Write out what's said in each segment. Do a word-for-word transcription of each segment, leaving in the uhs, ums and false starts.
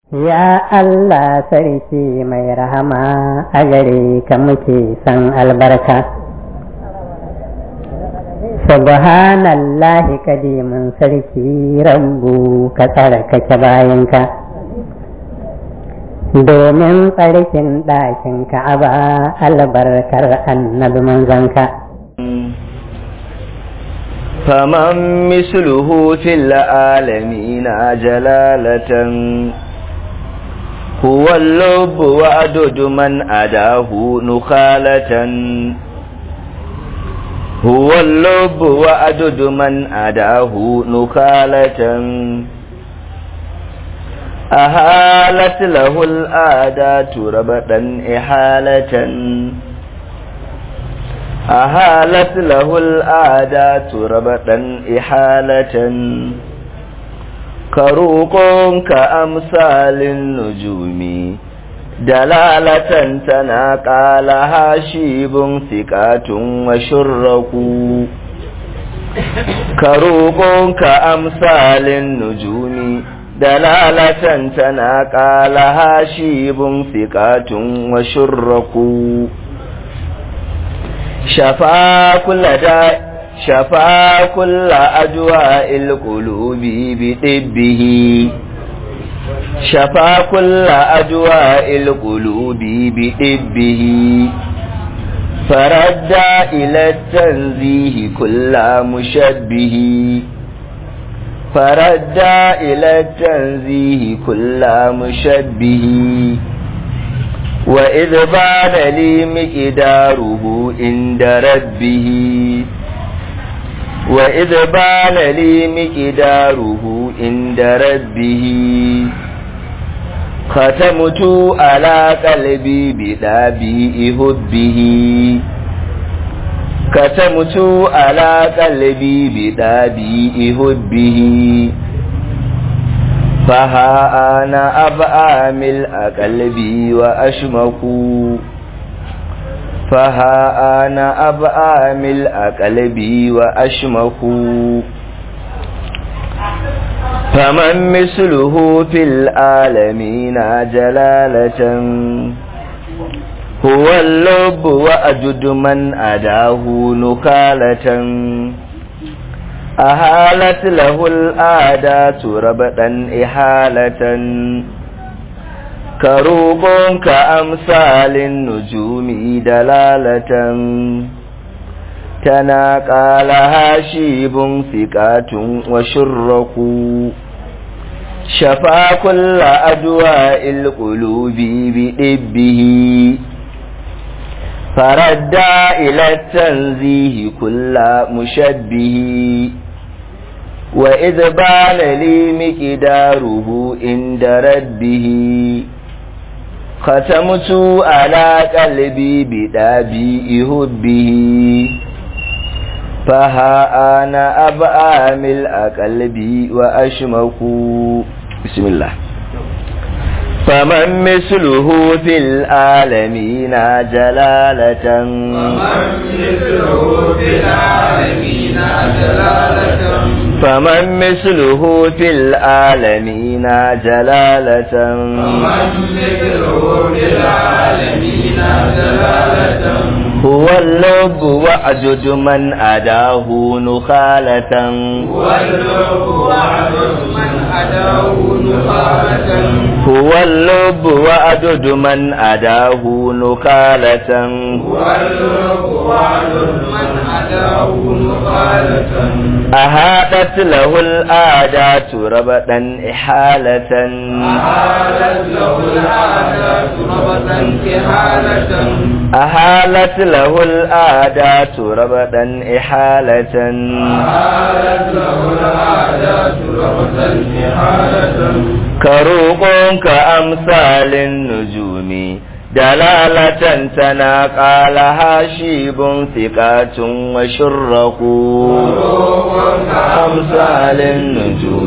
Ya Allah sarki mai rahama, a gare ka muke san albarka. Subhanallahi kadimin sarki rabbu, ka tsarkake bayanka domin tsarkin ɗakin Ka'aba, albarkar annabi manzanka. faman misluhu fil alamina jalalatan هو اللب وعدد من أداه نخالة هو اللب وعدد من أداه نخالة أهالت له الآدات ربطا إحالة أهالت له الآدات ربطا إحالة كروق كأمثال النجوم دلالة تناقى لها شيب ثقات وشرق كروق كأمثال النجوم دلالة تناقى لها شيب ثقات وشرق شفا كل داء شفا كل أدواء القلوب بطبه شفا كل أدواء القلوب بطبه فرد إلى التنزيه كل مشبه فرد إلى التنزيه كل مشبه وإذ بان لي مقداره عند ربه وإذ بان لي مقداره عند ربه ختمت على قلبي بدابي حبه ختمت على قلبي بدابي حبه فها أنا أبقى ملء قلبي وأشمك فها أنا أبقى ملء قلبي وأشمك فمن مثله في العالمين جلالة هو اللب وأجد من أداه نخالة أهالت له الآدات ربطا إحالة كروب كأمثال النجوم دلالة تناقى لها شيب ثقات وشرق شفا كل أدواء القلوب بطبه فرد إلى التنزيه كل مشبه وإذ بان لي مقداره عند ربه ختمت على قلبي بدابي حبه فها أنا أبقى ملء قلبي وأشمك بسم الله فمن مثله في العالمين جلالة فمن مثله في العالمين جلالة فمن مثله في العالمين جلالة فمن مثله في العالمين جلالة هو اللب وأجد من أداه نخالة هو اللب وأجد من أداه نخالة هو اللب وأجد من أداه نخالة هو اللب وأجد من أداه نخالة أهادت له الآدات ربطا إحالة أهالت له العادات ربطا إحالة أهالت له الآدات ربطا إحالة أهالت له العادات ربطا إحالة كروق كأمثال النجوم دلالة تناقى لها شيب ثقات وشرق كروق كأمثال النجوم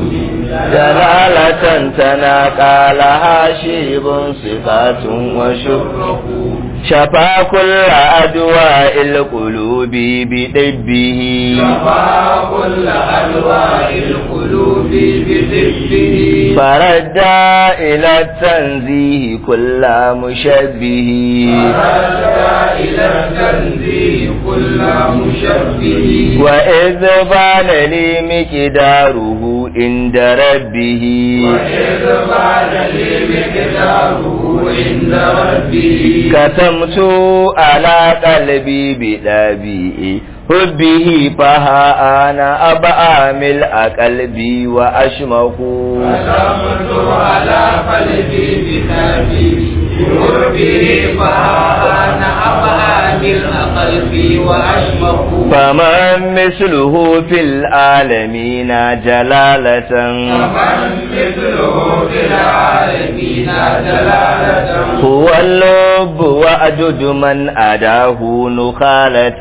دلالة تناقلها شيب صفات وشرق شفى كل أدواء القلوب بطبه شفى كل أدواء القلوب بطبه فرد إلى التنزيه كل مشبه فرد إلى التنزيه كل مشبه وإذ بان لي مقداره عند ربه وإذ بان لي مقداره عند ربه كتمت على قلبي بطبيعي حبه فها أنا أبقى ملء قلبي وأشمخ كتمت على قلبي بطبيعي حبه فها أنا أبقى ملء قلبي وأشمخ فمن مثله في العالمين جلالة فمن مثله في العالمين جلالة هو اللب وأجد من أداه نخالة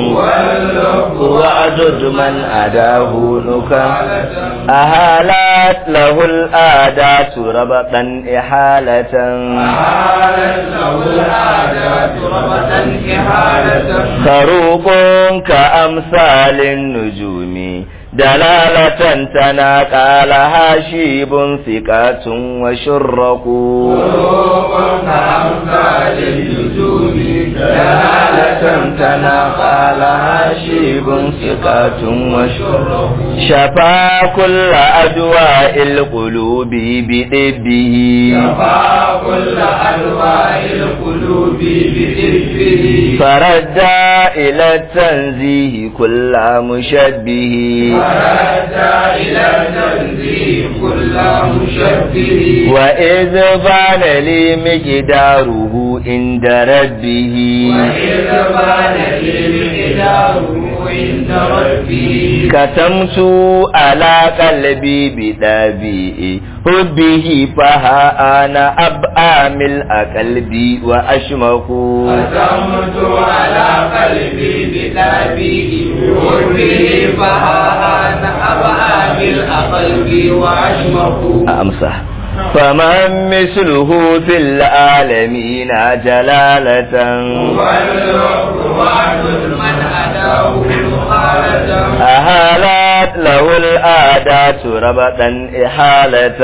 وأجد من أداه نخالة أهالت له الآدات ربطا إحالة أهالت له الآدات ربطا إحالة خروق كأمثال النجوم دلالة تناقلها شيب ثقات وشرق قلوب كأمثال النجوم دلالة تناقلها شيب ثقات وشرق شفى كل أدواء القلوب بطبه شفى كل أدواء القلوب بطبه فرد إلى التنزيه كل مشبه فرد إلى التنزيه كل مشبه وإذ بان لي مقداره عند ربه وإذ بان لي مقداره عند ربه كتمت على قلبي بطبيعي حبه فها أنا أبقى ملء قلبي وأشمخ كتمت على قلبي بطبيعي حبه فها أنا أبقى ملء قلبي وأشمخ أمسح فمن مثله في العالمين جلالة والرب وعد من أداه مخالة أهالت له الآدات ربطا إحالة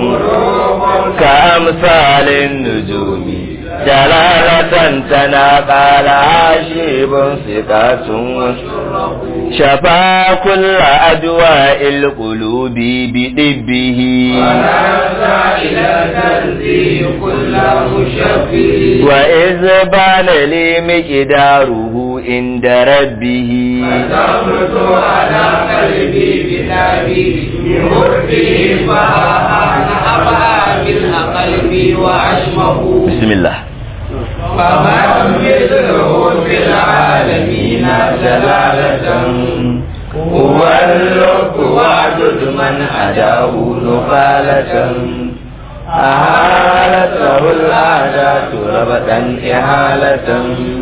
كأمثال النجوم جلالة تناقلها شيب ثقات شفى كل أدواء القلوب بطبه ونادى إلى التنزيه كل مشبه وإذ بان لي مقداره عند ربه كتبت على قلبي بطبيعي حبه فها أنا أبقى ملء قلبي وأشمخ بسم الله فمن مثله في العالمين جلالة هو اللب وعدد من أداه نخالة أهالت له العادات ربطا إهالة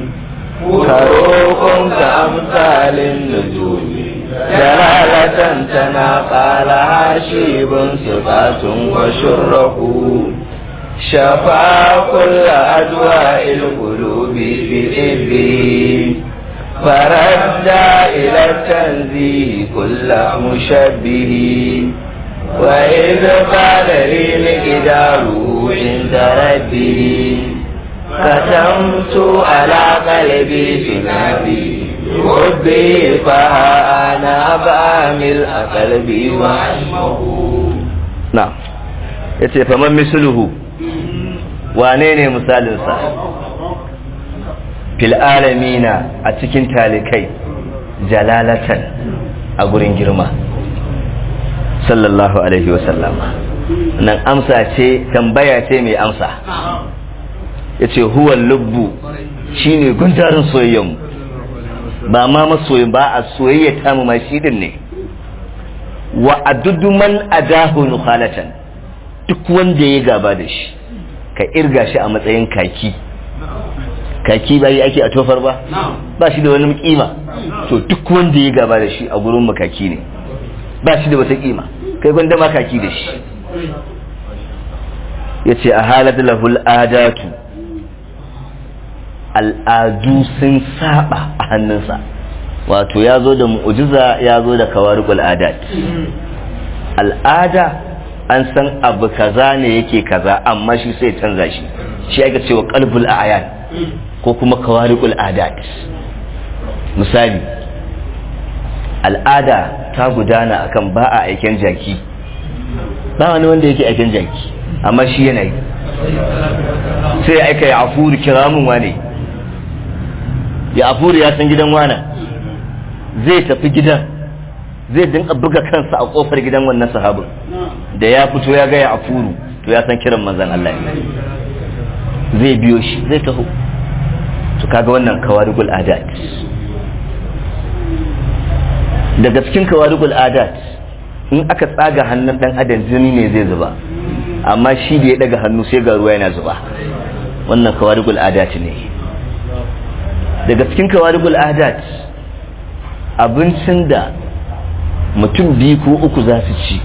خروق كأمثال النجوم جلالة تناقلها شيب صفات وشرق شفى كل أدواء القلوب بإذنه فرد إلى التنزيه كل مشبه وإذ قال لي مقداره عند ربه كتمت على قلبي بنبي حبي فها أنا أبقى ملء قلبي وأشمه. نعم yace faman misluhu wane ne misalinsa fil alamina a cikin talikai jalalatan a gurin girma sallallahu alaihi wasallam nan amsa ce tambaya ce mai amsa yace huwa lubbu shine gundarin soyayyen ba ma masoyin ba a soyayya ta mu ma shi din ne wa adudu man adahu nukhalatan duk wanda ya gaba da shi ka irga shi a matsayin kaki kaki ba yi ake a tofar ba ba shi da wani kima to duk wanda ya gaba da shi a gurin makaki ne ba shi da wata kima kai gwanda ma kaki da shi. Yace a halatu lahul adatu, al'adu sun saba a hannunsa, wato ya zo da mu'ujiza, ya zo da kawarikul adat. Al'ada an san abu kaza ne yake kaza, amma shi sai canza shi, shi ake cewa qalbul a'yan ko kuma kawarikul adat. Misali, al'ada ta gudana akan ba a aiken jaki, ba wani wanda yake aiken jaki, amma shi yana yi. Sai aika ya afuri kiramun wane, ya afuri ya san gidan wana, zai tafi gidan, zai dinka buga kansa a kofar gidan wannan sahabin, da ya fito ya ga ya afuru to ya san kiran manzon Allah ne, zai biyo shi, zai taho. To kaga wannan kawarikul adat. Daga cikin kawarikul adat, in aka tsaga hannun dan adam jini ne zai zuba, amma shi da ya daga hannu sai ga ruwa yana zuba. Wannan kawarikul adat ne. Daga cikin kawarikul adat, abincin da mutum biyu ko uku za su ci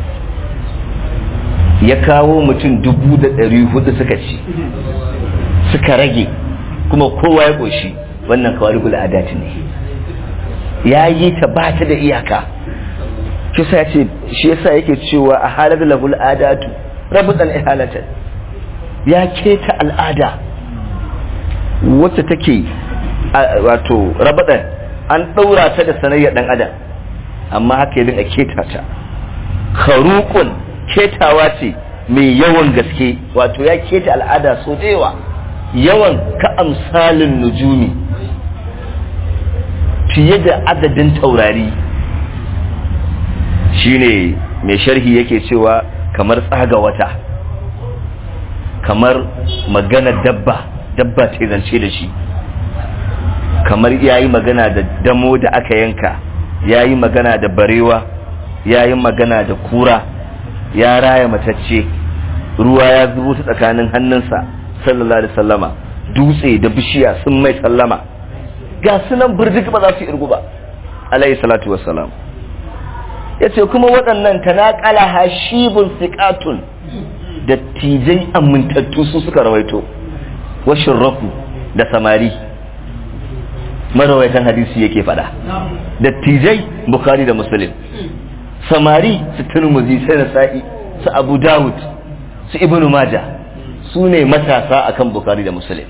ya kawo mutum dubu da ɗari hudu suka ci, suka rage kuma kowa ya ƙoshi, wannan kawarikul adat ne. Ya yi ta ba ta da iyaka. Kisa ya ce, shi yasa yake cewa a halar lahul adatu rabutan ihalatan, ya keta al'ada wacce take wato rabutan, an ɗaura ta da sanayyar ɗan adam, amma haka yi a keta ta. Karukun ketawa ce mai yawan gaske, wato ya keta al'ada so da yawa, yawan ka amsalin nujumi, fiye da adadin taurari. Shine mai sharhi yake cewa kamar tsaga wata, kamar magana dabba dabba ce zance da shi, kamar yayi magana da damo da aka yanka, yayi magana da barewa, yayi magana da kura, ya raya matacce, ruwa ya zubo ta tsakanin hannunsa sallallahu alaihi wasallama, dutse da bishiya sun mai sallama, ga sunan burjik ba za su irgu ba alaihi salatu wassalam. Yace kuma waɗannan tanaqala hashibun thiqatun, da tijai amintattu su suka rawaito, wa shirrafu da samari marawaitan hadisi yake fada, da tijai Bukhari da Muslim, samari su Tirmidhi, sai Nasa'i, su Abu Dawud, su Ibn Majah, su ne matasa akan Bukhari da Muslim.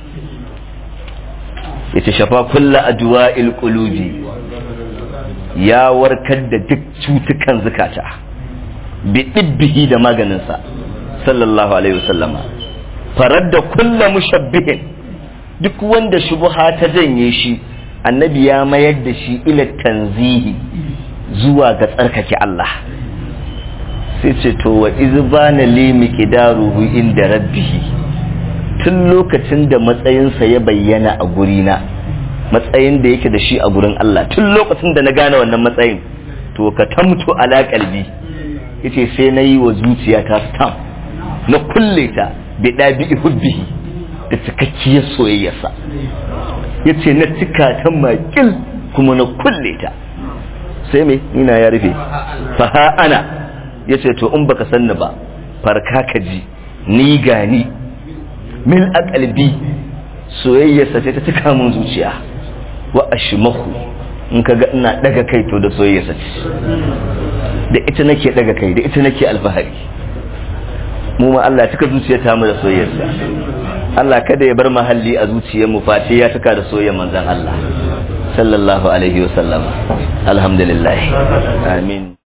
Yace shafa kulla adwa'il qulubi, ya warkar da duk cutukan zakata bi dibbihi da maganinsa sallallahu alaihi wasallama. Faradda kulla mushabbihin, duk wanda shubha ta janye shi, annabi ya mayar da shi ila tanzihi, zuwa ga tsarkake Allah. Sai ce to wa izbana li miqdaruhu inda rabbihi, tun lokacin da matsayinsa ya bayyana a gurina, matsayin da yake da shi a gurin Allah, tun lokacin da na gane wannan matsayin, to ka tamtu ala qalbi, yace sai nayi wa zuciya ta stamp, na kulle ta bi dabi hubbihi, da cikakkiyar soyayyarsa. Yace na cika ta makil kuma na kulle ta. Sai me ina ya rufe, fa ha ana, yace to in baka sanni ba, farka ka ji ni gani mil aqalbi, soyayyarsa ce ta cika mun zuciya. Wa ashmahu, in kaga ina daga kai to da soyayyarsa ce, da ita nake daga kai, da ita nake alfahari. Mu ma Allah cika zuciyarta mu da soyayyarsa. Allah kada ya bar mahalli a zuciyar mu face ya cika da soyayyar manzon Allah sallallahu alaihi wasallam. Alhamdulillah, amin.